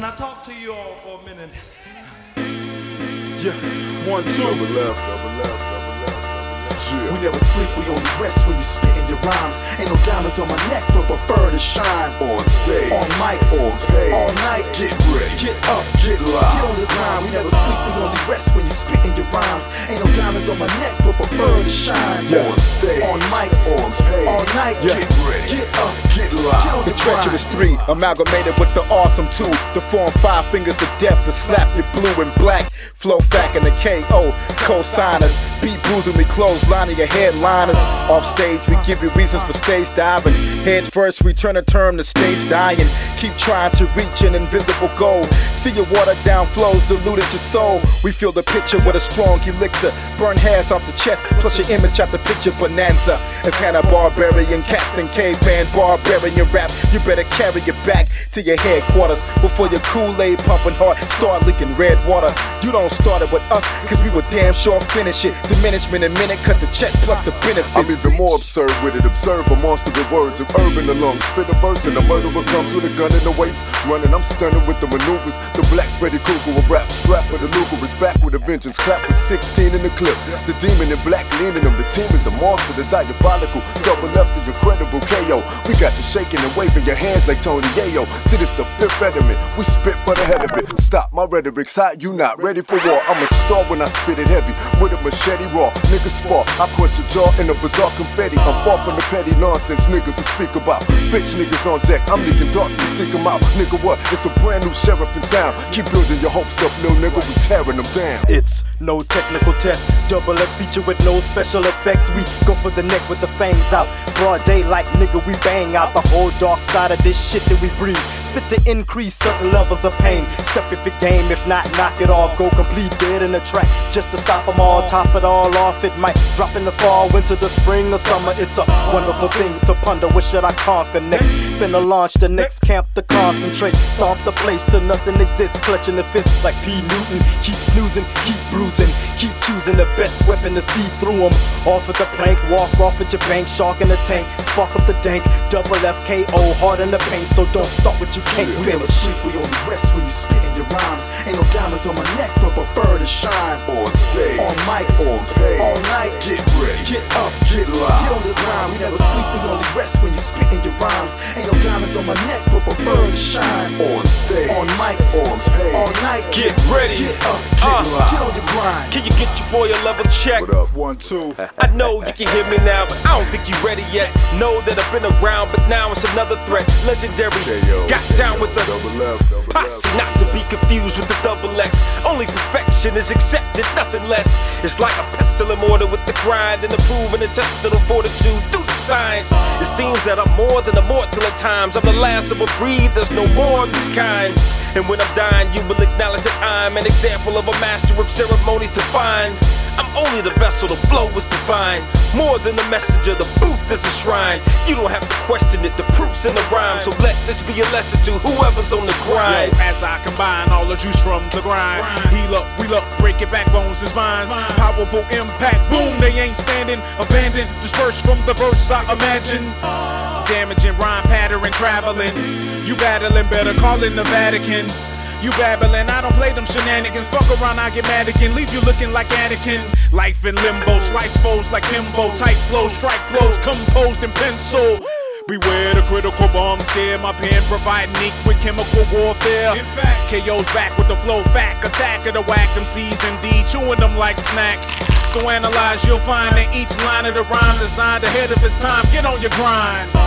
I talk to you all for a minute? Yeah, 1, 2. Double left, double left, double left, double left. Yeah. We never sleep, we only rest when you spittin' your rhymes. Ain't no diamonds on my neck, but prefer to shine. On stage, on mics, on page, all night. Get ready, get up, get live. Get on the grind. We never sleep, we only rest when you spittin' your rhymes. Ain't no diamonds on my neck, but prefer to shine. Yeah. On stage, on mics, on page, all night. Get ready, get up, get live. Get on The treacherous 3, amalgamated with the awesome 2, to form 5 fingers to death to slap your blue and black. Flow back in the KO, co-signers, beat bruising, we clotheslining your headliners. Off stage, we give you reasons for stage diving. Head first, we turn a term to stage dying. Keep trying to reach an invisible goal. See your watered down flows diluted your soul. We feel the picture with a strong elixir. Burn hairs off the chest, plus your image out the picture bonanza. It's Hannah Barbarian, Captain Caveman, Barbarian rap. You better carry it back to your headquarters before your Kool-Aid pumping hard start leaking red water. You don't start it with us, cause we would damn sure finish it. Diminishment in minute, cut the check plus the benefit. I'm even more absurd with it. Observe a monster with words of urban along. Spit a verse and a murderer comes with a gun in the waist. Running, I'm stunning with the maneuvers. The black Freddy Krueger will rap. Strap with the Luger is back with a vengeance. Clap with 16 in the clip. The demon in black leaning him. The team is a monster, the diabolical. Double left, the incredible KO. We got you shaking and waving your hands like Tony Yayo. See, this the 5th element. We spit for the head of it. Stop, my rhetoric's hot. You not ready for war. I'm a star when I spit it heavy. With a machete raw. Niggas spar. I crush your jaw in a bizarre confetti. I'm far from the petty nonsense niggas will speak about. Bitch niggas on deck. I'm leaking darts to seek them out. Nigga, what? It's a brand new sheriff in town. Keep building your hopes up, little nigga. We tearing them down. It's no technical test. Double F feature with no special effects. We go for the neck with the fangs out. Broad daylight, nigga, we bang out the whole dark side of this shit that we breathe. Spit to increase certain levels of pain. Step up your game, if not, knock it off. Go complete dead in the track just to stop them all. Top it all off, it might drop in the fall, winter, the spring, or summer. It's a wonderful thing to ponder. What should I conquer next? Finna launch the next camp to concentrate. Stomp the place till nothing exists. Clutching the fist like P. Newton. Keep snoozing, keep bruising. Keep choosing the best weapon to see through them. Off at the plank, walk off at your bank. Shark in the tank, spark up the dank. Double FKO, hard in the paint. So don't start what you can't finish. We never sleep, we only rest when you spittin' your rhymes. Ain't no diamonds on my neck, but prefer to shine. On stage, on mics, on page, all night. Get ready, get up, get live. Get on the grind. We never sleep, we only rest when you spittin' your rhymes. Ain't no diamonds on my neck, but prefer to shine. On stage, on mics, on page, all night. Get ready, get up, get live. Get on the grind. Can you get your boy a level check? What up? 1, 2. I know you can hear me now, but I don't think you ready yet. Know that I've been around, but now it's another threat. Legendary, got down with the double left, double posse, left. not to be confused with the double X. Only perfection is accepted, nothing less. It's like a pestle immortal with the grind and the proven intestinal fortitude through the science. It seems that I'm more than a mortal at times. I'm the last of a breed, there's no more of this kind. And when I'm dying, you will acknowledge that I'm an example of a master of ceremonies divine. I'm only the vessel, the flow is divine. More than a messenger, the booth is a shrine. You don't have to question it, the proof's in the rhyme. So let this be a lesson to whoever's on the grind. Yo, as I combine all the juice from the grind, heal up, wheel up, breaking backbones and spines. Powerful impact, boom, they ain't standing. Abandoned, dispersed from the verse I imagine. Damaging rhyme pattern traveling. You battling, better call in the Vatican. You babbling, I don't play them shenanigans. Fuck around, I get mad again. Leave you looking like Anakin. Life in limbo, slice foes like Kimbo. Tight flows, strike blows, composed in pencil. Beware the critical bomb scare. My pen provide ink with chemical warfare. In fact, KO's back with the flow fact. Attack of the whack, them C's and D, chewing them like snacks. So analyze, you'll find that each line of the rhyme designed ahead of its time. Get on your grind.